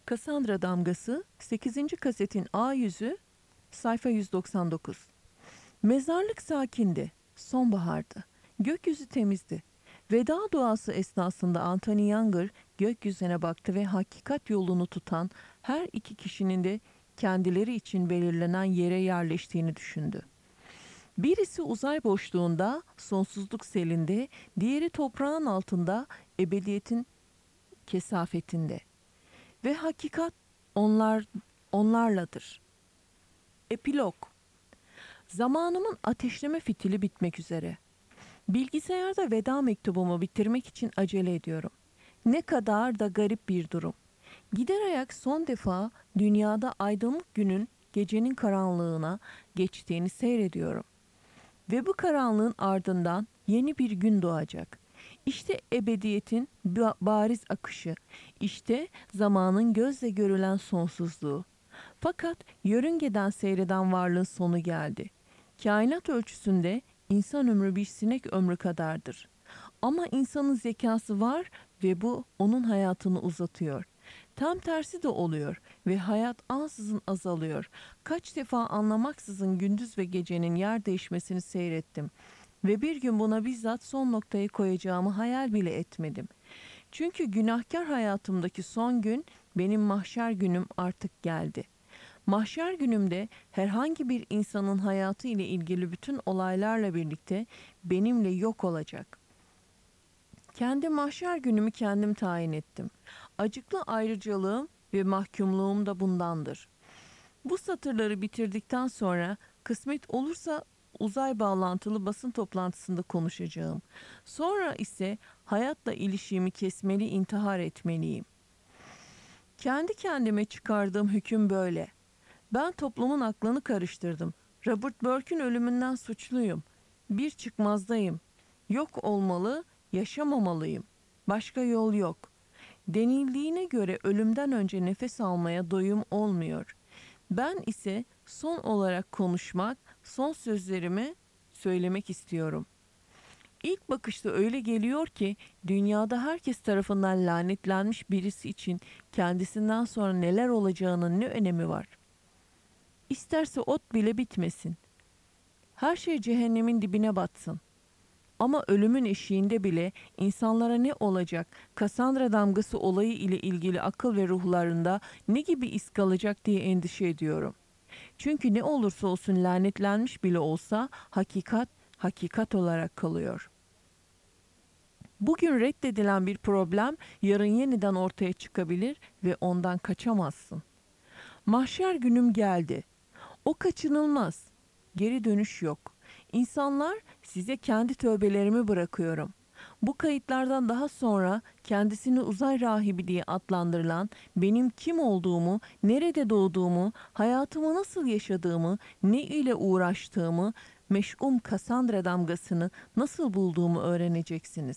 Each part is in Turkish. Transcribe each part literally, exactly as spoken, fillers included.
Cassandra Damgası sekizinci kasetin A yüzü sayfa yüz doksan dokuz. Mezarlık sakindi. Sonbahardı. Gökyüzü temizdi. Veda duası esnasında Anthony Younger gökyüzüne baktı ve hakikat yolunu tutan her iki kişinin de kendileri için belirlenen yere yerleştiğini düşündü. Birisi uzay boşluğunda, sonsuzluk selinde, diğeri toprağın altında, ebediyetin kesafetinde. Ve hakikat onlar onlarladır. Epilog. Zamanımın ateşleme fitili bitmek üzere. Bilgisayarda veda mektubumu bitirmek için acele ediyorum. Ne kadar da garip bir durum. Gider ayak son defa dünyada aydınlık günün gecenin karanlığına geçtiğini seyrediyorum. Ve bu karanlığın ardından yeni bir gün doğacak. İşte ebediyetin bariz akışı, işte zamanın gözle görülen sonsuzluğu. Fakat yörüngeden seyreden varlığın sonu geldi. Kainat ölçüsünde insan ömrü bir sinek ömrü kadardır. Ama insanın zekası var ve bu onun hayatını uzatıyor. Tam tersi de oluyor ve hayat ansızın azalıyor. Kaç defa anlamaksızın gündüz ve gecenin yer değişmesini seyrettim. Ve bir gün buna bizzat son noktayı koyacağımı hayal bile etmedim. Çünkü günahkar hayatımdaki son gün benim mahşer günüm artık geldi. Mahşer günümde herhangi bir insanın hayatı ile ilgili bütün olaylarla birlikte benimle yok olacak. Kendi mahşer günümü kendim tayin ettim. Acıklı ayrıcalığım ve mahkumluğum da bundandır. Bu satırları bitirdikten sonra kısmet olursa uzay bağlantılı basın toplantısında konuşacağım. Sonra ise hayatla ilişiğimi kesmeli, intihar etmeliyim. Kendi kendime çıkardığım hüküm böyle. Ben toplumun aklını karıştırdım. Robert Burke'ün ölümünden suçluyum. Bir çıkmazdayım. Yok olmalı, yaşamamalıyım. Başka yol yok. Denildiğine göre ölümden önce nefes almaya doyum olmuyor. Ben ise son olarak konuşmak, son sözlerimi söylemek istiyorum. İlk bakışta öyle geliyor ki dünyada herkes tarafından lanetlenmiş birisi için kendisinden sonra neler olacağının ne önemi var? İsterse ot bile bitmesin. Her şey cehennemin dibine batsın. Ama ölümün eşiğinde bile insanlara ne olacak, Cassandra damgası olayı ile ilgili akıl ve ruhlarında ne gibi iz kalacak diye endişe ediyorum. Çünkü ne olursa olsun lanetlenmiş bile olsa hakikat, hakikat olarak kalıyor. Bugün reddedilen bir problem yarın yeniden ortaya çıkabilir ve ondan kaçamazsın. Mahşer günüm geldi. O kaçınılmaz. Geri dönüş yok. İnsanlar, size kendi tövbelerimi bırakıyorum. Bu kayıtlardan daha sonra kendisini uzay rahibi diye adlandırılan, benim kim olduğumu, nerede doğduğumu, hayatımı nasıl yaşadığımı, ne ile uğraştığımı, meş'um Cassandra damgasını nasıl bulduğumu öğreneceksiniz.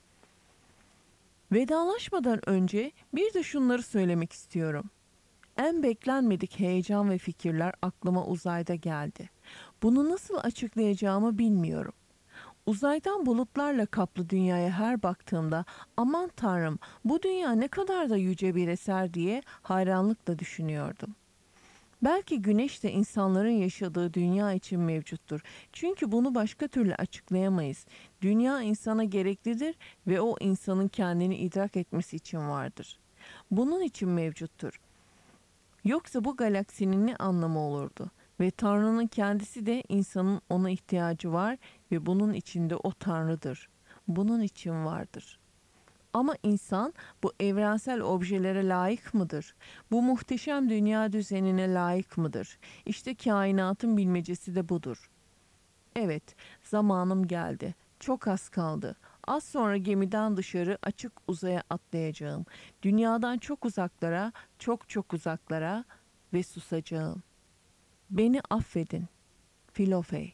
Vedalaşmadan önce bir de şunları söylemek istiyorum. En beklenmedik heyecan ve fikirler aklıma uzayda geldi. Bunu nasıl açıklayacağımı bilmiyorum. Uzaydan bulutlarla kaplı dünyaya her baktığımda aman tanrım bu dünya ne kadar da yüce bir eser diye hayranlıkla düşünüyordum. Belki güneş de insanların yaşadığı dünya için mevcuttur. Çünkü bunu başka türlü açıklayamayız. Dünya insana gereklidir ve o insanın kendini idrak etmesi için vardır. Bunun için mevcuttur. Yoksa bu galaksinin ne anlamı olurdu? Ve Tanrı'nın kendisi de insanın ona ihtiyacı var ve bunun içinde o Tanrı'dır. Bunun için vardır. Ama insan bu evrensel objelere layık mıdır? Bu muhteşem dünya düzenine layık mıdır? İşte kainatın bilmecesi de budur. Evet, zamanım geldi. Çok az kaldı. Az sonra gemiden dışarı açık uzaya atlayacağım. Dünyadan çok uzaklara, çok çok uzaklara ve susacağım. Beni affedin. Filofey.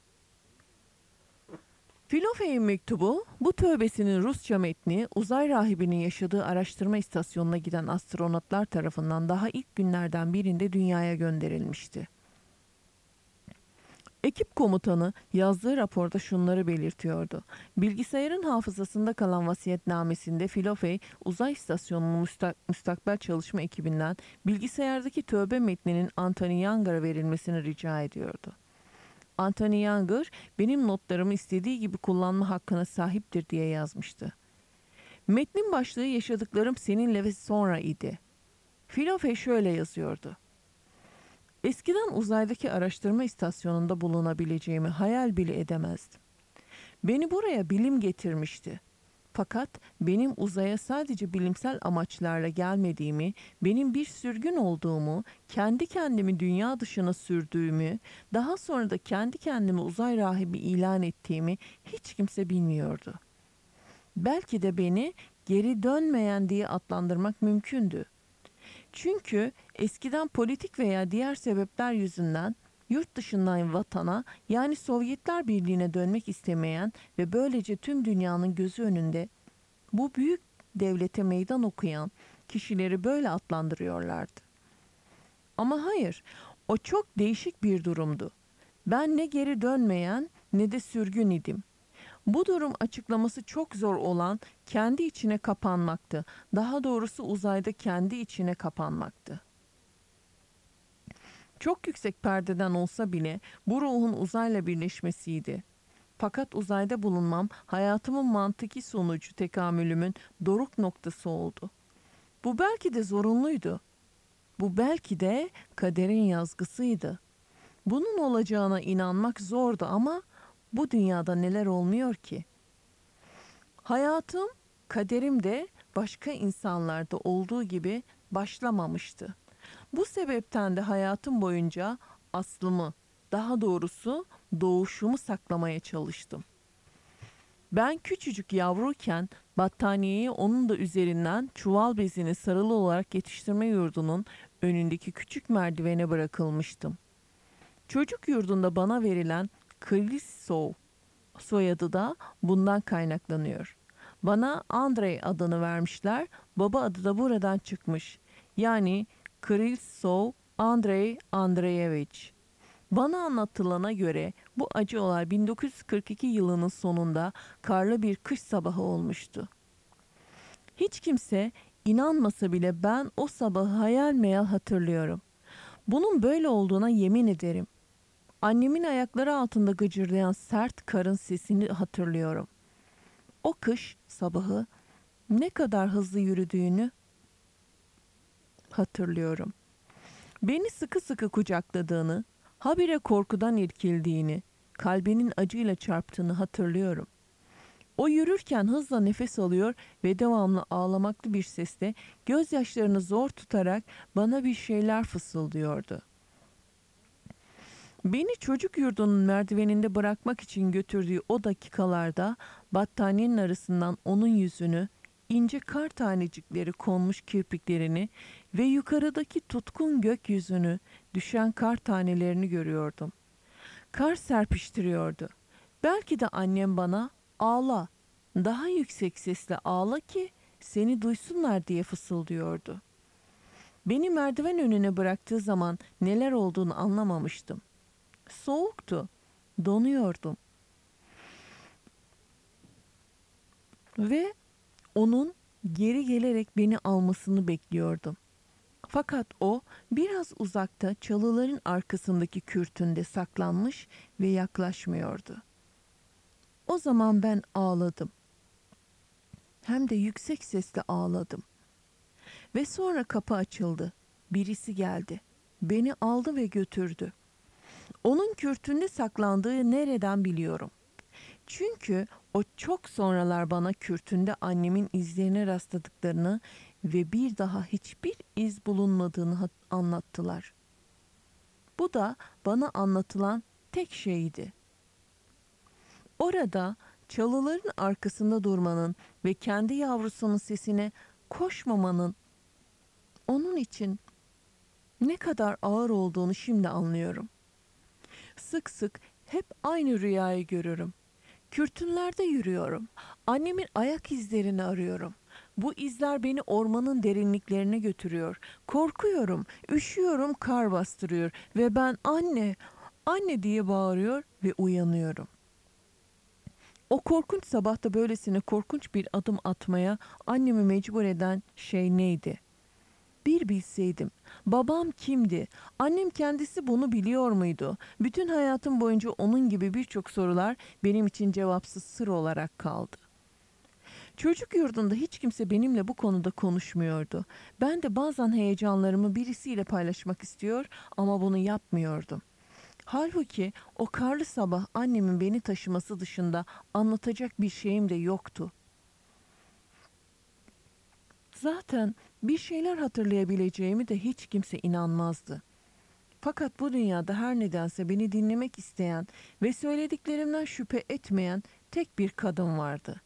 Filofey'in mektubu, bu tövbesinin Rusça metni uzay rahibinin yaşadığı araştırma istasyonuna giden astronotlar tarafından daha ilk günlerden birinde dünyaya gönderilmişti. Ekip komutanı yazdığı raporda şunları belirtiyordu. Bilgisayarın hafızasında kalan vasiyetnamesinde Filofey uzay istasyonunun müstak- müstakbel çalışma ekibinden bilgisayardaki tövbe metninin Anthony Younger'a verilmesini rica ediyordu. Anthony Younger benim notlarımı istediği gibi kullanma hakkına sahiptir diye yazmıştı. Metnin başlığı yaşadıklarım seninle ve sonra idi. Filofey şöyle yazıyordu. Eskiden uzaydaki araştırma istasyonunda bulunabileceğimi hayal bile edemezdim. Beni buraya bilim getirmişti. Fakat benim uzaya sadece bilimsel amaçlarla gelmediğimi, benim bir sürgün olduğumu, kendi kendimi dünya dışına sürdüğümü, daha sonra da kendi kendimi uzay rahibi ilan ettiğimi hiç kimse bilmiyordu. Belki de beni geri dönmeyen diye adlandırmak mümkündü. Çünkü eskiden politik veya diğer sebepler yüzünden yurt dışından vatana yani Sovyetler Birliği'ne dönmek istemeyen ve böylece tüm dünyanın gözü önünde bu büyük devlete meydan okuyan kişileri böyle adlandırıyorlardı. Ama hayır, o çok değişik bir durumdu. Ben ne geri dönmeyen ne de sürgün idim. Bu durum açıklaması çok zor olan kendi içine kapanmaktı. Daha doğrusu uzayda kendi içine kapanmaktı. Çok yüksek perdeden olsa bile bu ruhun uzayla birleşmesiydi. Fakat uzayda bulunmam hayatımın mantıki sonucu tekamülümün doruk noktası oldu. Bu belki de zorunluydu. Bu belki de kaderin yazgısıydı. Bunun olacağına inanmak zordu ama bu dünyada neler olmuyor ki? Hayatım, kaderim de başka insanlarda olduğu gibi başlamamıştı. Bu sebepten de hayatım boyunca aslımı, daha doğrusu doğuşumu saklamaya çalıştım. Ben küçücük yavruyken battaniyeyi onun da üzerinden çuval bezine sarılı olarak yetiştirme yurdunun önündeki küçük merdivene bırakılmıştım. Çocuk yurdunda bana verilen Krylsov soyadı da bundan kaynaklanıyor. Bana Andrei adını vermişler, baba adı da buradan çıkmış. Yani Krylsov Andrei Andreyevich. Bana anlatılana göre bu acı olay bin dokuz yüz kırk iki yılının sonunda karlı bir kış sabahı olmuştu. Hiç kimse inanmasa bile ben o sabahı hayal meyal hatırlıyorum. Bunun böyle olduğuna yemin ederim. Annemin ayakları altında gıcırdayan sert karın sesini hatırlıyorum. O kış sabahı ne kadar hızlı yürüdüğünü hatırlıyorum. Beni sıkı sıkı kucakladığını, habire korkudan irkildiğini, kalbinin acıyla çarptığını hatırlıyorum. O yürürken hızla nefes alıyor ve devamlı ağlamaklı bir sesle gözyaşlarını zor tutarak bana bir şeyler fısıldıyordu. Beni çocuk yurdunun merdiveninde bırakmak için götürdüğü o dakikalarda battaniyenin arasından onun yüzünü, ince kar tanecikleri konmuş kirpiklerini ve yukarıdaki tutkun gökyüzünü, düşen kar tanelerini görüyordum. Kar serpiştiriyordu. Belki de annem bana ağla, daha yüksek sesle ağla ki seni duysunlar diye fısıldıyordu. Beni merdiven önüne bıraktığı zaman neler olduğunu anlamamıştım. Soğuktu, donuyordum ve onun geri gelerek beni almasını bekliyordum. Fakat o biraz uzakta çalıların arkasındaki kürtünde saklanmış ve yaklaşmıyordu. O zaman ben ağladım. Hem de yüksek sesle ağladım. Ve sonra kapı açıldı. Birisi geldi. Beni aldı ve götürdü. Onun kürtünde saklandığı nereden biliyorum? Çünkü o çok sonralar bana kürtünde annemin izlerine rastladıklarını ve bir daha hiçbir iz bulunmadığını anlattılar. Bu da bana anlatılan tek şeydi. Orada çalıların arkasında durmanın ve kendi yavrusunun sesine koşmamanın onun için ne kadar ağır olduğunu şimdi anlıyorum. Sık sık hep aynı rüyayı görürüm. Kürtünlerde yürüyorum. Annemin ayak izlerini arıyorum. Bu izler beni ormanın derinliklerine götürüyor. Korkuyorum, üşüyorum, kar bastırıyor ve ben anne, Anne diye bağırıyor ve uyanıyorum. O korkunç sabahta böylesine korkunç bir adım atmaya annemi mecbur eden şey neydi? Bir bilseydim. Babam kimdi? Annem kendisi bunu biliyor muydu? Bütün hayatım boyunca onun gibi birçok sorular benim için cevapsız sır olarak kaldı. Çocuk yurdunda hiç kimse benimle bu konuda konuşmuyordu. Ben de bazen heyecanlarımı birisiyle paylaşmak istiyor ama bunu yapmıyordum. Halbuki o karlı sabah annemin beni taşıması dışında anlatacak bir şeyim de yoktu. Zaten bir şeyler hatırlayabileceğimi de hiç kimse inanmazdı. Fakat bu dünyada her nedense beni dinlemek isteyen ve söylediklerimden şüphe etmeyen tek bir kadın vardı.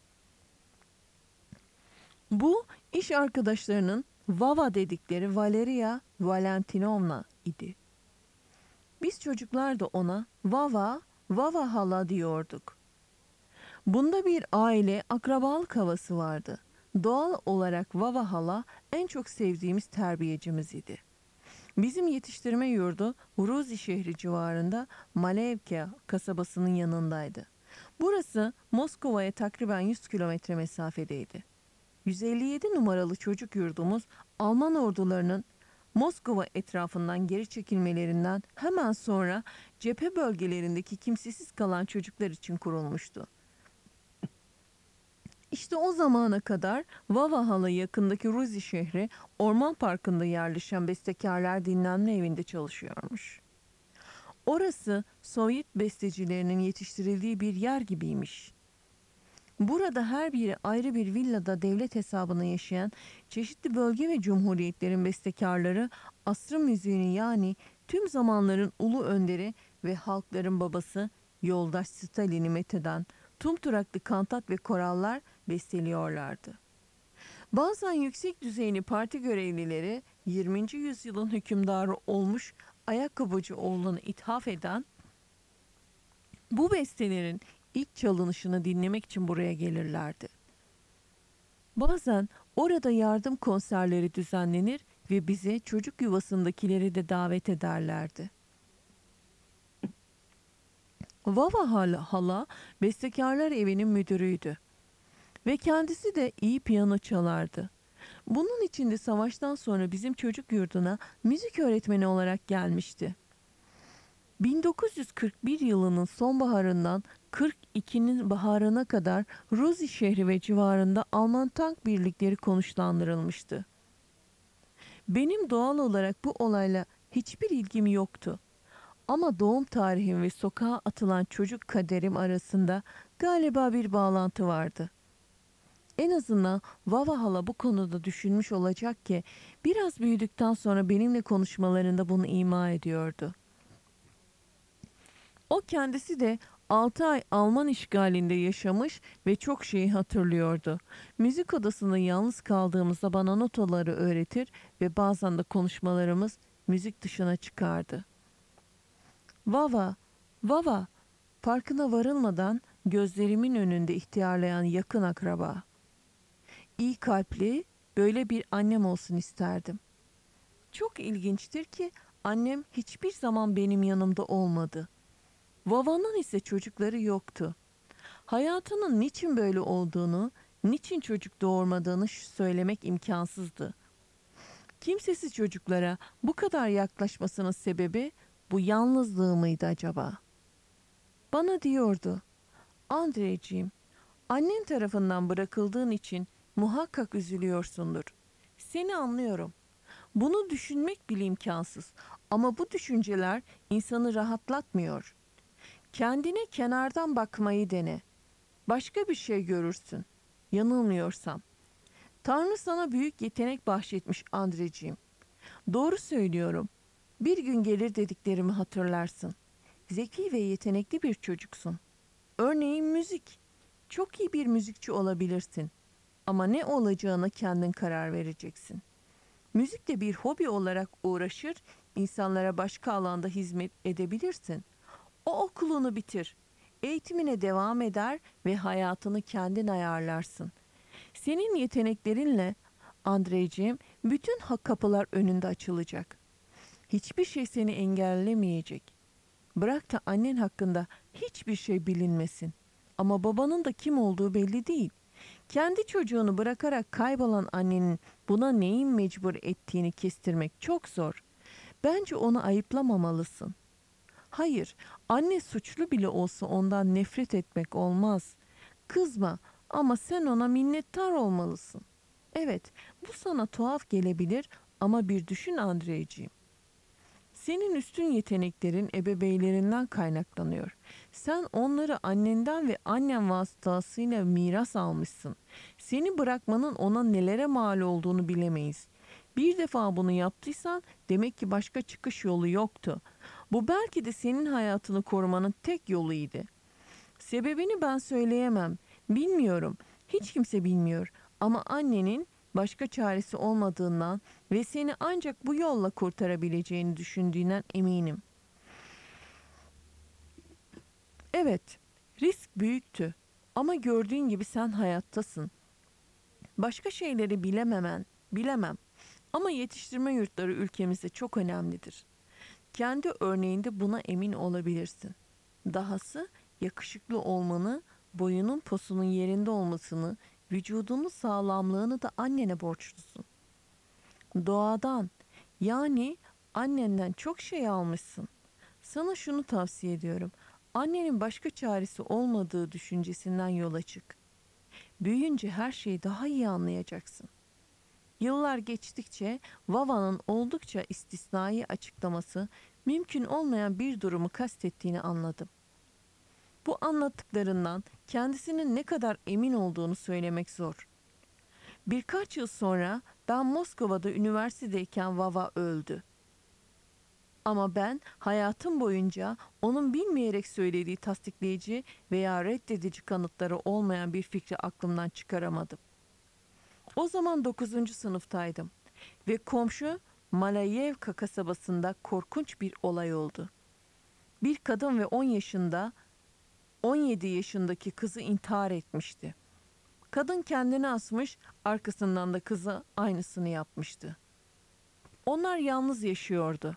Bu iş arkadaşlarının Vava dedikleri Valeria Valentinovna idi. Biz çocuklar da ona Vava, Vava hala diyorduk. Bunda bir aile akrabalık havası vardı. Doğal olarak Vava hala en çok sevdiğimiz terbiyecimiz idi. Bizim yetiştirme yurdu Ruzi şehri civarında Malevka kasabasının yanındaydı. Burası Moskova'ya takriben yüz kilometre mesafedeydi. yüz elli yedi numaralı çocuk yurdumuz Alman ordularının Moskova etrafından geri çekilmelerinden hemen sonra cephe bölgelerindeki kimsesiz kalan çocuklar için kurulmuştu. İşte o zamana kadar Vavahala yakındaki Ruzi şehri orman parkında yerleşen bestekarlar dinlenme evinde çalışıyormuş. Orası Sovyet bestecilerinin yetiştirildiği bir yer gibiymiş. Burada her biri ayrı bir villada devlet hesabına yaşayan çeşitli bölge ve cumhuriyetlerin bestekarları asrın müziğini yani tüm zamanların ulu önderi ve halkların babası yoldaş Stalin'i metheden tumturaklı kantat ve korallar besteliyorlardı. Bazen yüksek düzeyli parti görevlileri yirminci yüzyılın hükümdarı olmuş ayakkabıcı oğlunu ithaf eden bu bestelerin ilk çalınışını dinlemek için buraya gelirlerdi. Bazen orada yardım konserleri düzenlenir ve bize çocuk yuvasındakileri de davet ederlerdi. Vava hala, hala bestekarlar evinin müdürüydü ve kendisi de iyi piyano çalardı. Bunun için de savaştan sonra bizim çocuk yurduna müzik öğretmeni olarak gelmişti. bin dokuz yüz kırk bir yılının sonbaharından kırk ikinin baharına kadar Ruzi şehri ve civarında Alman tank birlikleri konuşlandırılmıştı. Benim doğal olarak bu olayla hiçbir ilgim yoktu. Ama doğum tarihim ve sokağa atılan çocuk kaderim arasında galiba bir bağlantı vardı. En azından Vava hala bu konuda düşünmüş olacak ki biraz büyüdükten sonra benimle konuşmalarında bunu ima ediyordu. O kendisi de altı ay Alman işgalinde yaşamış ve çok şeyi hatırlıyordu. Müzik odasında yalnız kaldığımızda bana notaları öğretir ve bazen de konuşmalarımız müzik dışına çıkardı. Vava, Vava, farkına varılmadan gözlerimin önünde ihtiyarlayan yakın akraba. İyi kalpli, böyle bir annem olsun isterdim. Çok ilginçtir ki annem hiçbir zaman benim yanımda olmadı. Vava'nın ise çocukları yoktu. Hayatının niçin böyle olduğunu, niçin çocuk doğurmadığını söylemek imkansızdı. Kimsesiz çocuklara bu kadar yaklaşmasının sebebi bu yalnızlığı mıydı acaba? Bana diyordu, Andreciğim, annen tarafından bırakıldığın için muhakkak üzülüyorsundur. Seni anlıyorum. Bunu düşünmek bile imkansız ama bu düşünceler insanı rahatlatmıyor. Kendine kenardan bakmayı dene. Başka bir şey görürsün. Yanılmıyorsam. Tanrı sana büyük yetenek bahşetmiş Andreciğim. Doğru söylüyorum. Bir gün gelir dediklerimi hatırlarsın. Zeki ve yetenekli bir çocuksun. Örneğin müzik. Çok iyi bir müzikçi olabilirsin. Ama ne olacağına kendin karar vereceksin. Müzikle bir hobi olarak uğraşır, insanlara başka alanda hizmet edebilirsin. O okulunu bitir. Eğitimine devam eder ve hayatını kendin ayarlarsın. Senin yeteneklerinle Andreciğim bütün hak kapılar önünde açılacak. Hiçbir şey seni engellemeyecek. Bırak da annen hakkında hiçbir şey bilinmesin. Ama babanın da kim olduğu belli değil. Kendi çocuğunu bırakarak kaybolan annenin buna neyin mecbur ettiğini kestirmek çok zor. Bence onu ayıplamamalısın. Hayır, anne suçlu bile olsa ondan nefret etmek olmaz. Kızma ama sen ona minnettar olmalısın. Evet, bu sana tuhaf gelebilir ama bir düşün Andreciğim. Senin üstün yeteneklerin ebeveynlerinden kaynaklanıyor. Sen onları annenden ve annen vasıtasıyla miras almışsın. Seni bırakmanın ona nelere mal olduğunu bilemeyiz. Bir defa bunu yaptıysan demek ki başka çıkış yolu yoktu. Bu belki de senin hayatını korumanın tek yoluydu. Sebebini ben söyleyemem. Bilmiyorum. Hiç kimse bilmiyor. Ama annenin başka çaresi olmadığından ve seni ancak bu yolla kurtarabileceğini düşündüğünden eminim. Evet, risk büyüktü. Ama gördüğün gibi sen hayattasın. Başka şeyleri bilememen, bilemem. Ama yetiştirme yurtları ülkemizde çok önemlidir. Kendi örneğinde buna emin olabilirsin. Dahası yakışıklı olmanı, boyunun posunun yerinde olmasını, vücudunun sağlamlığını da annene borçlusun. Doğadan, yani annenden çok şey almışsın. Sana şunu tavsiye ediyorum. Annenin başka çaresi olmadığı düşüncesinden yola çık. Büyüyünce her şeyi daha iyi anlayacaksın. Yıllar geçtikçe Vava'nın oldukça istisnai açıklaması mümkün olmayan bir durumu kastettiğini anladım. Bu anlattıklarından kendisinin ne kadar emin olduğunu söylemek zor. Birkaç yıl sonra ben Moskova'da üniversitedeyken Vava öldü. Ama ben hayatım boyunca onun bilmeyerek söylediği tasdikleyici veya reddedici kanıtları olmayan bir fikri aklımdan çıkaramadım. O zaman dokuzuncu sınıftaydım ve komşu Malayevka kasabasında korkunç bir olay oldu. Bir kadın ve on yaşında, on yedi yaşındaki kızı intihar etmişti. Kadın kendini asmış, arkasından da kızı aynısını yapmıştı. Onlar yalnız yaşıyordu.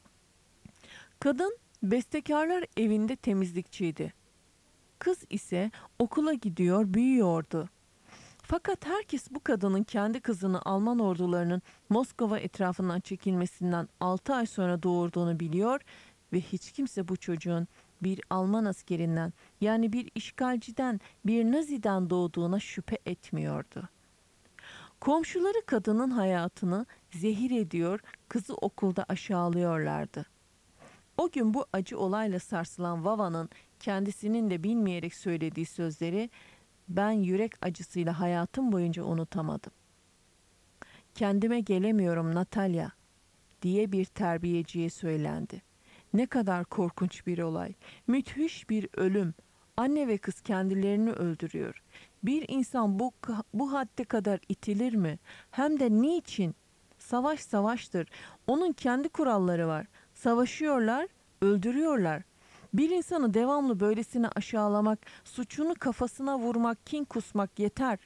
Kadın bestekarlar evinde temizlikçiydi. Kız ise okula gidiyor, büyüyordu. Fakat herkes bu kadının kendi kızını Alman ordularının Moskova etrafından çekilmesinden altı ay sonra doğurduğunu biliyor ve hiç kimse bu çocuğun bir Alman askerinden, yani bir işgalciden, bir Nazi'den doğduğuna şüphe etmiyordu. Komşuları kadının hayatını zehir ediyor, kızı okulda aşağılıyorlardı. O gün bu acı olayla sarsılan Vava'nın kendisinin de bilmeyerek söylediği sözleri ben yürek acısıyla hayatım boyunca unutamadım. Kendime gelemiyorum Natalya diye bir terbiyeciye söylendi. Ne kadar korkunç bir olay. Müthiş bir ölüm. Anne ve kız kendilerini öldürüyor. Bir insan bu, bu hadde kadar itilir mi? Hem de niçin? Savaş savaştır. Onun kendi kuralları var. Savaşıyorlar, öldürüyorlar. Bir insanı devamlı böylesine aşağılamak, suçunu kafasına vurmak, kin kusmak yeter.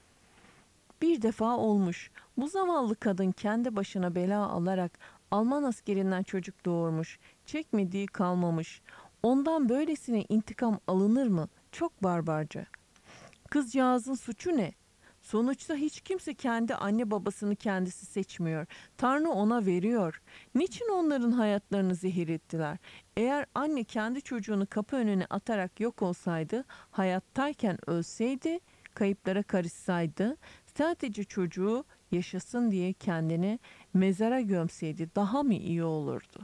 Bir defa olmuş. Bu zavallı kadın kendi başına bela alarak Alman askerinden çocuk doğurmuş. Çekmediği kalmamış. Ondan böylesine intikam alınır mı? Çok barbarca. Kızcağızın suçu ne? Sonuçta hiç kimse kendi anne babasını kendisi seçmiyor. Tanrı ona veriyor. Niçin onların hayatlarını zehir ettiler? Eğer anne kendi çocuğunu kapı önüne atarak yok olsaydı, hayattayken ölseydi, kayıplara karışsaydı, sadece çocuğu yaşasın diye kendini mezara gömseydi daha mı iyi olurdu?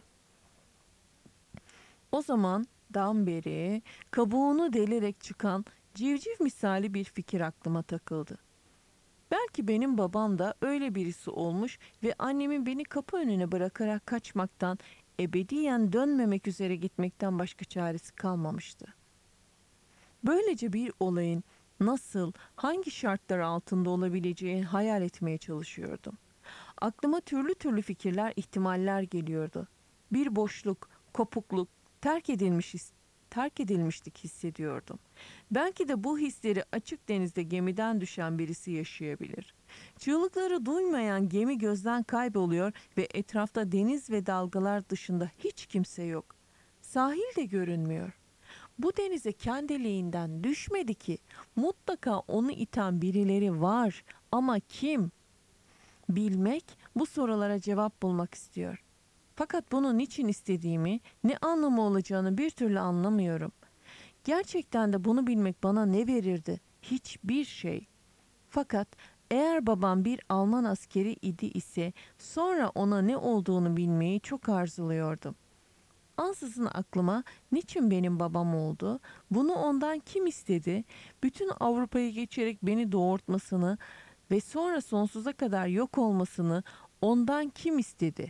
O zaman dan beri kabuğunu delerek çıkan civciv misali bir fikir aklıma takıldı. Belki benim babam da öyle birisi olmuş ve annemin beni kapı önüne bırakarak kaçmaktan, ebediyen dönmemek üzere gitmekten başka çaresi kalmamıştı. Böylece bir olayın nasıl, hangi şartlar altında olabileceğini hayal etmeye çalışıyordum. Aklıma türlü türlü fikirler, ihtimaller geliyordu. Bir boşluk, kopukluk, terk edilmiş his, terk edilmişlik hissediyordum. Belki de bu hisleri açık denizde gemiden düşen birisi yaşayabilir. Çığlıkları duymayan gemi gözden kayboluyor ve etrafta deniz ve dalgalar dışında hiç kimse yok. Sahil de görünmüyor. Bu denize kendiliğinden düşmedi ki. Mutlaka onu iten birileri var ama kim? Bilmek, bu sorulara cevap bulmak istiyor. Fakat bunun niçin istediğimi, ne anlamı olacağını bir türlü anlamıyorum. Gerçekten de bunu bilmek bana ne verirdi? Hiçbir şey. Fakat eğer babam bir Alman askeri idi ise sonra ona ne olduğunu bilmeyi çok arzuluyordum. Ansızın aklıma niçin benim babam oldu, bunu ondan kim istedi, bütün Avrupa'yı geçerek beni doğurtmasını ve sonra sonsuza kadar yok olmasını ondan kim istedi?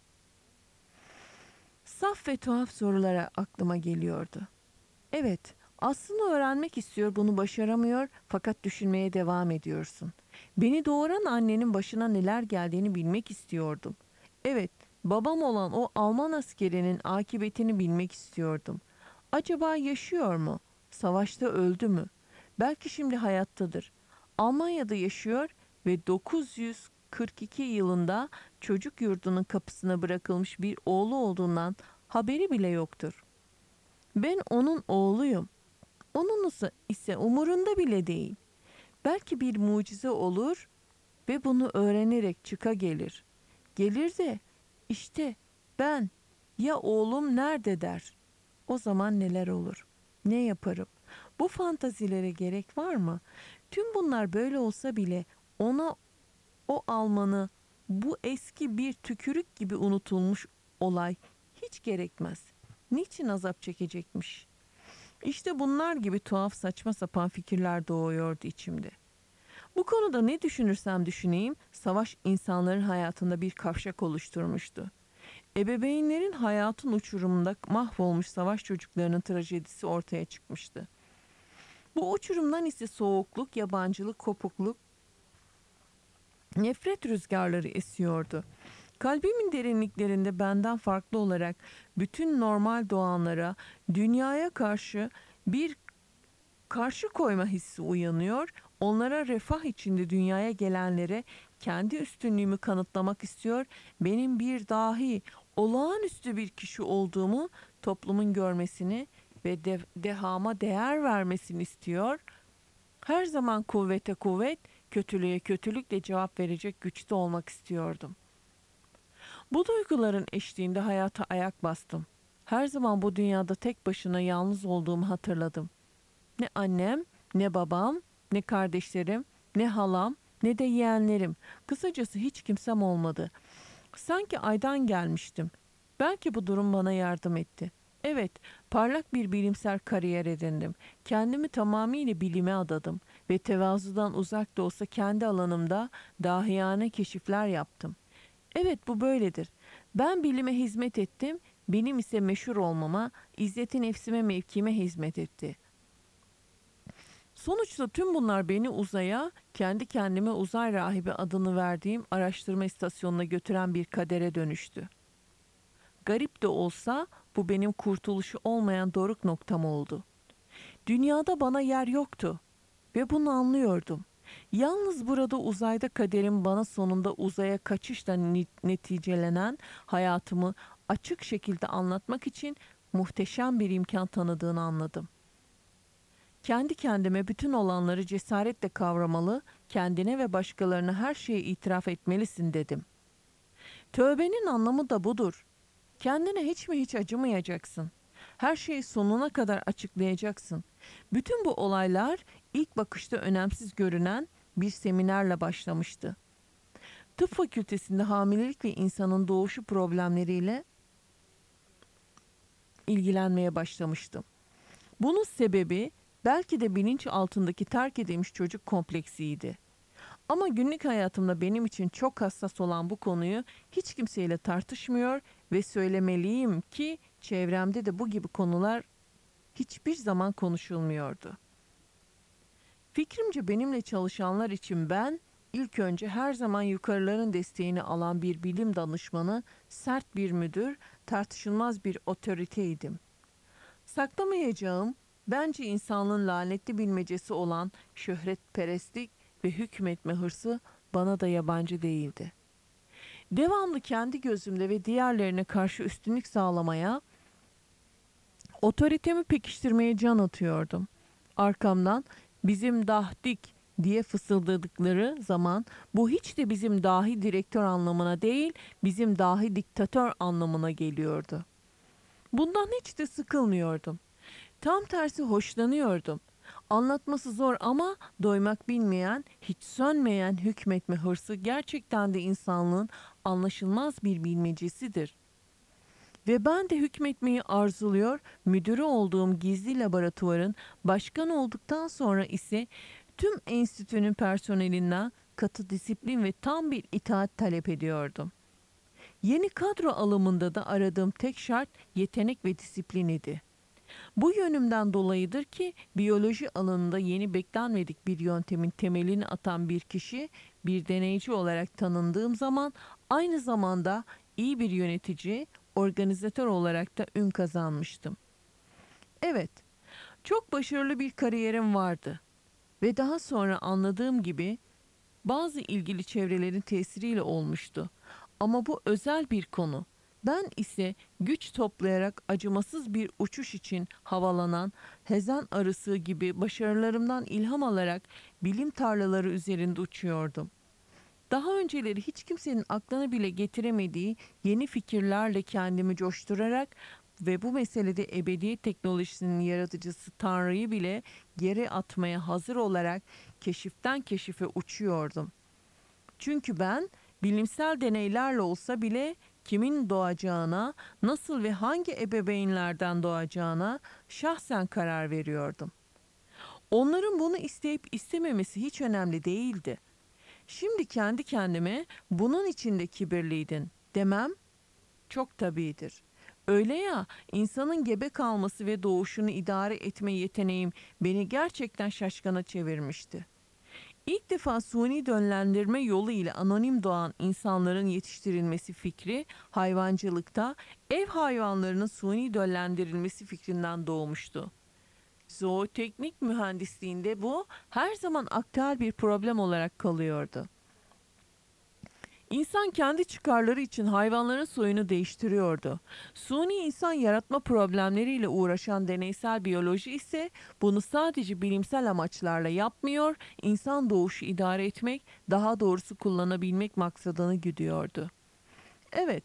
Saf ve tuhaf sorulara aklıma geliyordu. Evet, aslında öğrenmek istiyor, bunu başaramıyor fakat düşünmeye devam ediyorsun. Beni doğuran annenin başına neler geldiğini bilmek istiyordum. Evet, babam olan o Alman askerinin akıbetini bilmek istiyordum. Acaba yaşıyor mu? Savaşta öldü mü? Belki şimdi hayattadır. Almanya'da yaşıyor ve dokuz yüz kırk iki yılında çocuk yurdunun kapısına bırakılmış bir oğlu olduğundan haberi bile yoktur. Ben onun oğluyum. Onun ise umurunda bile değil. Belki bir mucize olur ve bunu öğrenerek çıka gelir. Gelir de işte ben, ya oğlum nerede der. O zaman neler olur? Ne yaparım? Bu fantazilere gerek var mı? Tüm bunlar böyle olsa bile ona o Almanı, bu eski bir tükürük gibi unutulmuş olay hiç gerekmez. Niçin azap çekecekmiş? İşte bunlar gibi tuhaf saçma sapan fikirler doğuyordu içimde. Bu konuda ne düşünürsem düşüneyim, savaş insanların hayatında bir kavşak oluşturmuştu. Ebeveynlerin hayatın uçurumunda mahvolmuş savaş çocuklarının trajedisi ortaya çıkmıştı. Bu uçurumdan ise soğukluk, yabancılık, kopukluk, nefret rüzgarları esiyordu. Kalbimin derinliklerinde benden farklı olarak bütün normal doğanlara, dünyaya karşı bir karşı koyma hissi uyanıyor, onlara refah içinde dünyaya gelenlere kendi üstünlüğümü kanıtlamak istiyor, benim bir dahi, olağanüstü bir kişi olduğumu toplumun görmesini ve de, dehama değer vermesini istiyor. Her zaman kuvvete kuvvet, kötülüğe kötülükle cevap verecek güçte olmak istiyordum. Bu duyguların eşliğinde hayata ayak bastım. Her zaman bu dünyada tek başına yalnız olduğumu hatırladım. Ne annem, ne babam, ne kardeşlerim, ne halam, ne de yeğenlerim. Kısacası hiç kimsem olmadı. Sanki aydan gelmiştim. Belki bu durum bana yardım etti. Evet, parlak bir bilimsel kariyer edindim. Kendimi tamamıyla bilime adadım ve tevazudan uzak da olsa kendi alanımda dahiyane keşifler yaptım. Evet, bu böyledir. Ben bilime hizmet ettim, benim ise meşhur olmama, izzeti nefsime, mevkime hizmet etti. Sonuçta tüm bunlar beni uzaya, kendi kendime uzay rahibi adını verdiğim araştırma istasyonuna götüren bir kadere dönüştü. Garip de olsa bu benim kurtuluşu olmayan doruk noktam oldu. Dünyada bana yer yoktu ve bunu anlıyordum. Yalnız burada uzayda kaderim bana sonunda uzaya kaçışla neticelenen hayatımı açık şekilde anlatmak için muhteşem bir imkan tanıdığını anladım. Kendi kendime bütün olanları cesaretle kavramalı, kendine ve başkalarına her şeyi itiraf etmelisin dedim. Tövbenin anlamı da budur. Kendine hiç mi hiç acımayacaksın. Her şeyi sonuna kadar açıklayacaksın. Bütün bu olaylar ilk bakışta önemsiz görünen bir seminerle başlamıştı. Tıp fakültesinde hamilelik ve insanın doğuşu problemleriyle ilgilenmeye başlamıştım. Bunun sebebi belki de bilinç altındaki terk edilmiş çocuk kompleksiydi. Ama günlük hayatımda benim için çok hassas olan bu konuyu hiç kimseyle tartışmıyor ve söylemeliyim ki çevremde de bu gibi konular hiçbir zaman konuşulmuyordu. Fikrimce benimle çalışanlar için ben ilk önce her zaman yukarıların desteğini alan bir bilim danışmanı, sert bir müdür, tartışılmaz bir otoriteydim. Saklamayacağım, bence insanlığın lanetli bilmecesi olan şöhretperestlik ve hükmetme hırsı bana da yabancı değildi. Devamlı kendi gözümde ve diğerlerine karşı üstünlük sağlamaya, Otoritemi pekiştirmeye can atıyordum. Arkamdan bizim dahdik diye fısıldadıkları zaman bu hiç de bizim dahi direktör anlamına değil, bizim dahi diktatör anlamına geliyordu. Bundan hiç de sıkılmıyordum. Tam tersi hoşlanıyordum. Anlatması zor ama doymak bilmeyen, hiç sönmeyen hükmetme hırsı gerçekten de insanlığın anlaşılmaz bir bilmecesidir. Ve ben de hükmetmeyi arzuluyor, müdürü olduğum gizli laboratuvarın başkan olduktan sonra ise tüm enstitünün personelinden katı disiplin ve tam bir itaat talep ediyordum. Yeni kadro alımında da aradığım tek şart yetenek ve disiplin idi. Bu yönümden dolayıdır ki biyoloji alanında yeni beklenmedik bir yöntemin temelini atan bir kişi, bir deneyci olarak tanındığım zaman aynı zamanda iyi bir yönetici, organizatör olarak da ün kazanmıştım. Evet, çok başarılı bir kariyerim vardı ve daha sonra anladığım gibi bazı ilgili çevrelerin tesiriyle olmuştu. Ama bu özel bir konu. Ben ise güç toplayarak acımasız bir uçuş için havalanan hezen arısı gibi başarılarımdan ilham alarak bilim tarlaları üzerinde uçuyordum. Daha önceleri hiç kimsenin aklına bile getiremediği yeni fikirlerle kendimi coşturarak ve bu meselede ebediyet teknolojisinin yaratıcısı Tanrı'yı bile geri atmaya hazır olarak keşiften keşife uçuyordum. Çünkü ben bilimsel deneylerle olsa bile kimin doğacağına, nasıl ve hangi ebeveynlerden doğacağına şahsen karar veriyordum. Onların bunu isteyip istememesi hiç önemli değildi. Şimdi kendi kendime bunun için de kibirliydin demem çok tabidir. Öyle ya, insanın gebe kalması ve doğuşunu idare etme yeteneğim beni gerçekten şaşkına çevirmişti. İlk defa suni döllendirme yolu ile anonim doğan insanların yetiştirilmesi fikri hayvancılıkta ev hayvanlarının suni döllendirilmesi fikrinden doğmuştu. Zooteknik mühendisliğinde bu her zaman aktüel bir problem olarak kalıyordu. İnsan kendi çıkarları için hayvanların soyunu değiştiriyordu. Suni insan yaratma problemleriyle uğraşan deneysel biyoloji ise bunu sadece bilimsel amaçlarla yapmıyor, insan doğuşu idare etmek, daha doğrusu kullanabilmek maksadını güdüyordu. Evet,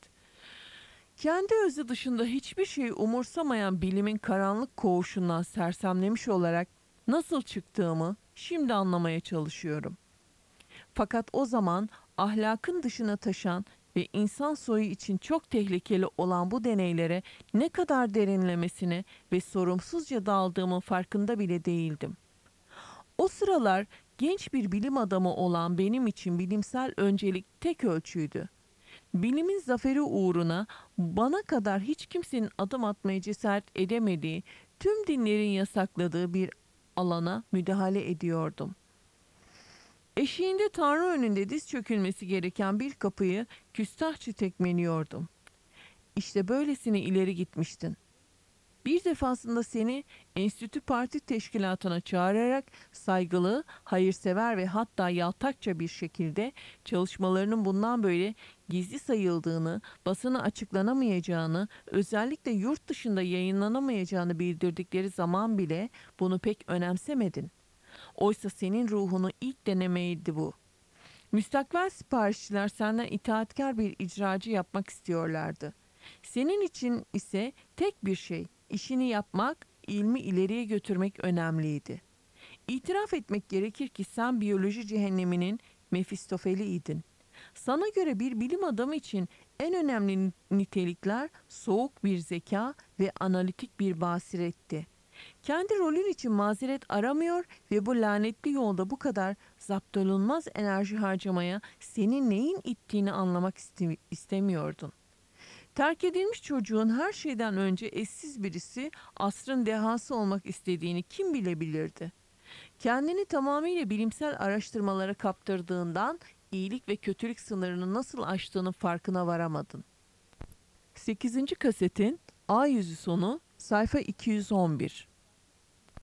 kendi özü dışında hiçbir şeyi umursamayan bilimin karanlık koğuşundan sersemlemiş olarak nasıl çıktığımı şimdi anlamaya çalışıyorum. Fakat o zaman ahlakın dışına taşan ve insan soyu için çok tehlikeli olan bu deneylere ne kadar derinlemesine ve sorumsuzca daldığımın farkında bile değildim. O sıralar genç bir bilim adamı olan benim için bilimsel öncelik tek ölçüydü. Bilimin zaferi uğruna bana kadar hiç kimsenin adım atmaya cesaret edemediği, tüm dinlerin yasakladığı bir alana müdahale ediyordum. Eşiğinde Tanrı önünde diz çökülmesi gereken bir kapıyı küstahça tekmeliyordum. İşte böylesine ileri gitmiştin. Bir defasında seni enstitü parti teşkilatına çağırarak saygılı, hayırsever ve hatta yaltakça bir şekilde çalışmalarının bundan böyle gizli sayıldığını, basına açıklanamayacağını, özellikle yurt dışında yayınlanamayacağını bildirdikleri zaman bile bunu pek önemsemedin. Oysa senin ruhunu ilk denemeydi bu. Müstakbel siparişçiler senden itaatkar bir icracı yapmak istiyorlardı. Senin için ise tek bir şey, işini yapmak, ilmi ileriye götürmek önemliydi. İtiraf etmek gerekir ki sen biyoloji cehenneminin Mefistofeliydin. Sana göre bir bilim adamı için en önemli nitelikler soğuk bir zeka ve analitik bir basiretti. Kendi rolün için mazeret aramıyor ve bu lanetli yolda bu kadar zaptolunmaz enerji harcamaya senin neyin ittiğini anlamak iste- istemiyordun. Terk edilmiş çocuğun her şeyden önce eşsiz birisi, asrın dehası olmak istediğini kim bilebilirdi? Kendini tamamıyla bilimsel araştırmalara kaptırdığından iyilik ve kötülük sınırını nasıl aştığının farkına varamadın. sekizinci kasetin A yüzü sonu sayfa iki yüz on bir.